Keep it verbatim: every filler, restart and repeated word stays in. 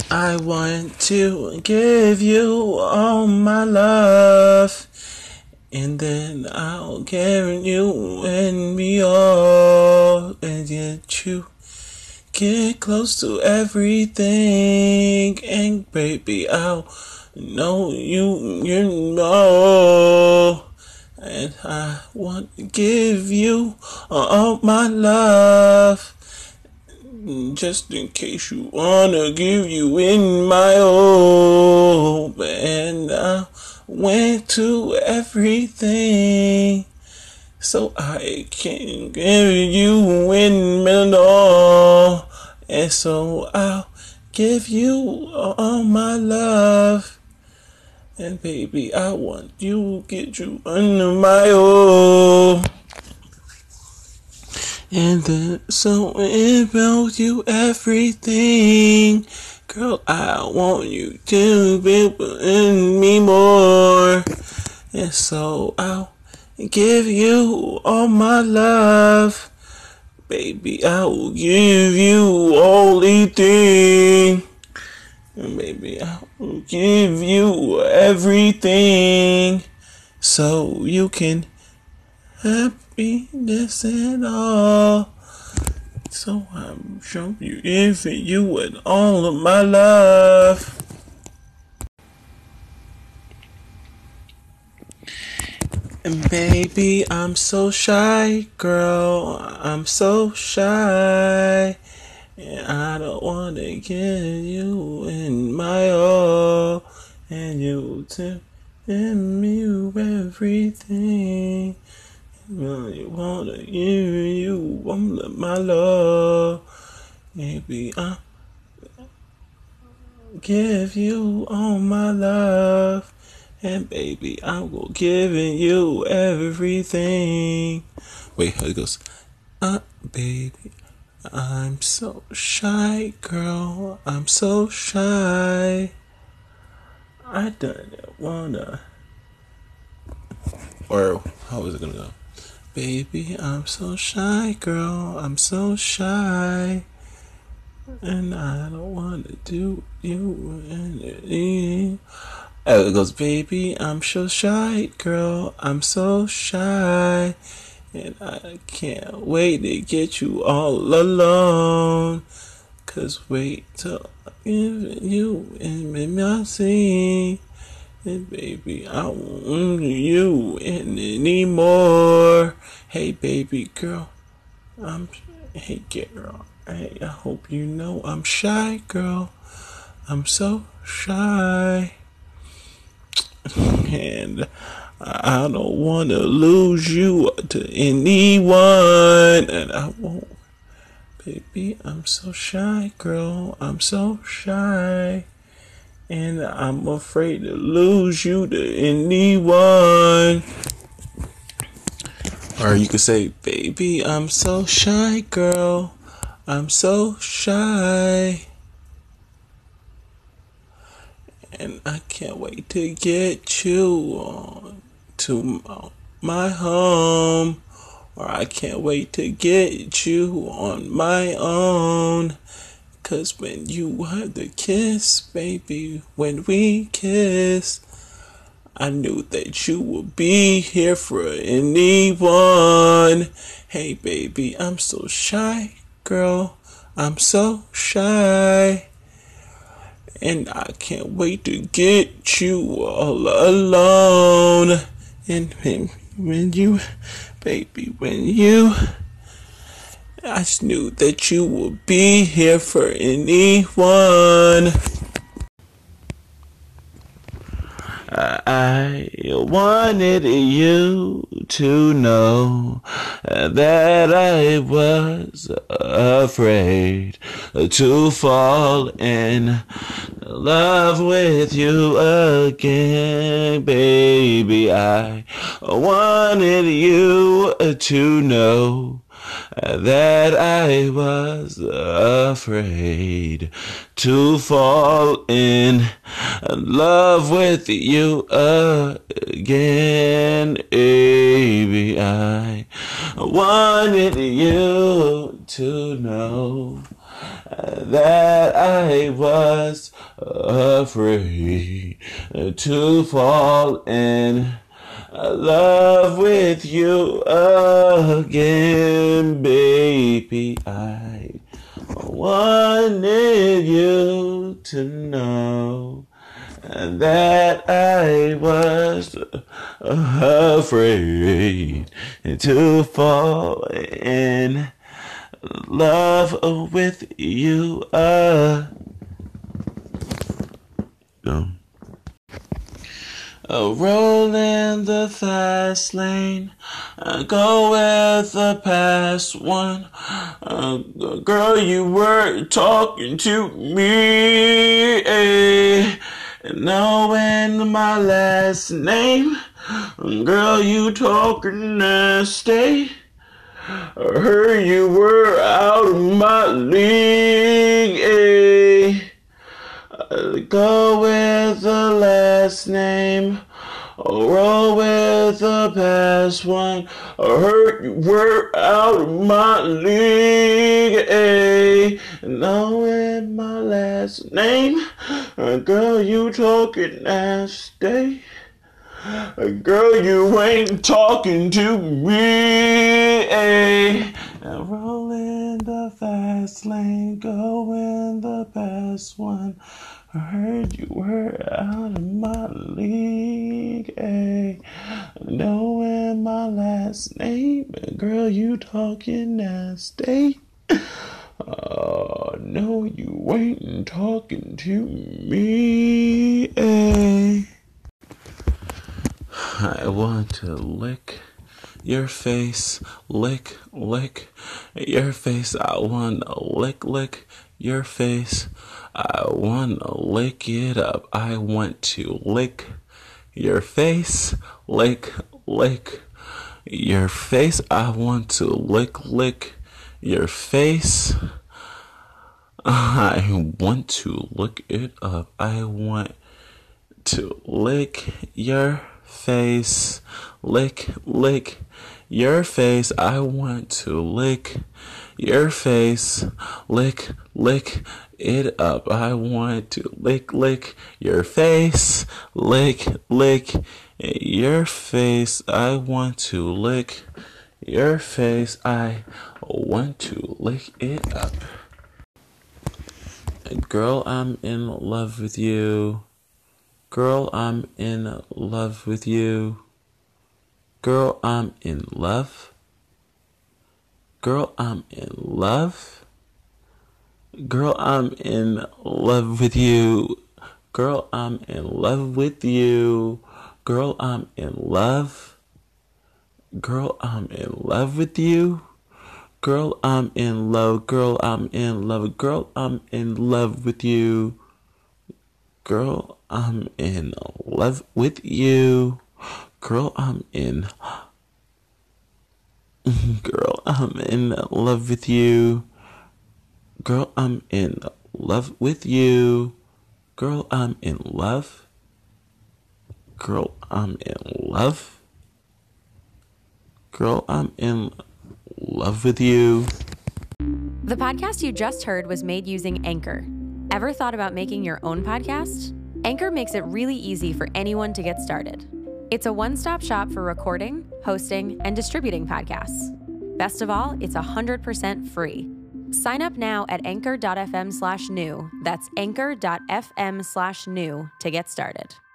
I want to give you all my love, and then I'll give you and me all, and yet you get close to everything, and baby, I'll know you, you know, and I want to give you all my love. Just in case you wanna give you in my home, and I went to everything, so I can give you in my all, and so I'll give you all my love, and baby, I want you to get you under my home. And then, so it built you everything. Girl, I want you to be in me more. And so I'll give you all my love. Baby, I will give you all anything. And baby, I will give you everything. So you can happiness and all. So I'm showing you, giving you with all of my love. And baby, I'm so shy, girl. I'm so shy. And I don't wanna give you in my all. And you tell me everything. I wanna give you all of my love. Maybe I'll give you all my love. And baby, I will give you everything. Wait, how it goes? Uh, baby, I'm so shy, girl. I'm so shy. I don't wanna. Or how is it gonna go? Baby, I'm so shy, girl. I'm so shy. And I don't want to do you anything. Oh, it goes, baby, I'm so shy, girl. I'm so shy. And I can't wait to get you all alone. Cause wait till I give you and me see. And baby, I won't want you anymore. Hey, baby girl, I'm. Hey, girl. Hey, I hope you know I'm shy, girl. I'm so shy, and I don't wanna lose you to anyone, and I won't. Baby, I'm so shy, girl. I'm so shy. And I'm afraid to lose you to anyone. Or you could say, baby, I'm so shy, girl. I'm so shy. And I can't wait to get you on to my home. Or I can't wait to get you on my own. Cause when you had the kiss, baby, when we kiss, I knew that you would be here for anyone. Hey, baby, I'm so shy, girl. I'm so shy. And I can't wait to get you all alone. And when you, baby, when you... I just knew that you would be here for anyone. I wanted you to know that I was afraid to fall in love with you again, baby. I wanted you to know that I was afraid to fall in love with you again, baby. I wanted you to know that I was afraid to fall in love with you again, baby. I wanted you to know that I was afraid to fall in love with you again. No. Uh, roll in the fast lane, uh, go with the past one. Uh, girl, you were talking to me, eh? Knowing my last name, girl, you talking nasty. I heard you were out of my league, eh? Go with the last name, roll with the past one. I heard you were out of my league, eh? Knowing my last name, girl, you talking nasty. Girl, you ain't talking to me, eh? Now roll in the fast lane, go in the past one. I heard you were out of my league, eh? Knowing my last name, girl, you talking nasty. Oh, no, you ain't talking to me, eh? I want to lick your face, lick, lick your face. I want to lick, lick your face. I want to lick it up. I want to lick your face, lick, lick your face. I want to lick, lick your face. I want to lick it up. I want to lick your face, lick, lick your face. I want to lick your face, lick, lick it up. I want to lick, lick your face, lick, lick your face. I want to lick your face. I want to lick it up. Girl, I'm in love with you. Girl, I'm in love with you. Girl, I'm in love. Girl, I'm in love. Girl, I'm in love with you. Girl, I'm in love with you. Girl, I'm in love. Girl, I'm in love with you. Girl, I'm in love. Girl, I'm in love. Girl, I'm in love with you. Girl, I'm in love with you. Girl, I'm in. Girl, I'm in love with you. Girl, I'm in love with you. Girl, I'm in love. Girl, I'm in love. Girl, I'm in love with you. The podcast you just heard was made using Anchor. Ever thought about making your own podcast? Anchor makes it really easy for anyone to get started. It's a one-stop shop for recording, hosting, and distributing podcasts. Best of all, it's one hundred percent free. Sign up now at anchor.fm slash new. That's anchor.fm slash new to get started.